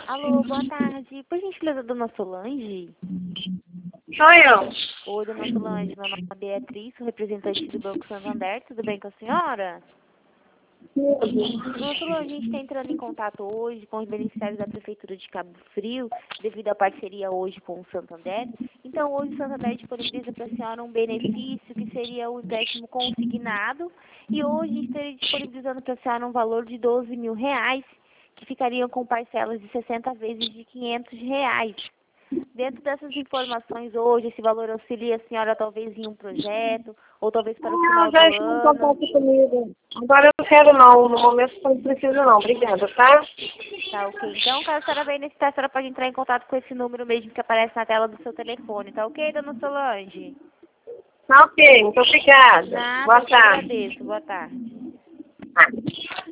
Alô, boa tarde. Por gentileza, dona Solange? Sou eu. Oi, dona Solange. Meu nome é Beatriz, sou representante do Banco Santander. Tudo bem com a senhora? Dona Solange, a gente está entrando em contato hoje com os beneficiários da Prefeitura de Cabo Frio, devido à parceria hoje com o Santander. Então, hoje o Santander disponibiliza para a senhora um benefício que seria o empréstimo consignado. E hoje a gente estaria disponibilizando para a senhora um valor de R$ 12.000, que ficariam com parcelas de 60 vezes de R$ 500. Dentro dessas informações hoje, esse valor auxilia a senhora talvez em um projeto, ou talvez para o final Não, do já está em ano. contato comigo. Agora eu não quero não, no momento não preciso não. Obrigada, tá? Tá ok. Então, caso a senhora venha necessitar, a senhora pode entrar em contato com esse número mesmo que aparece na tela do seu telefone. Tá ok, dona Solange? Tá ok, muito obrigada. Nada, Boa eu que tarde. agradeço. Boa tarde.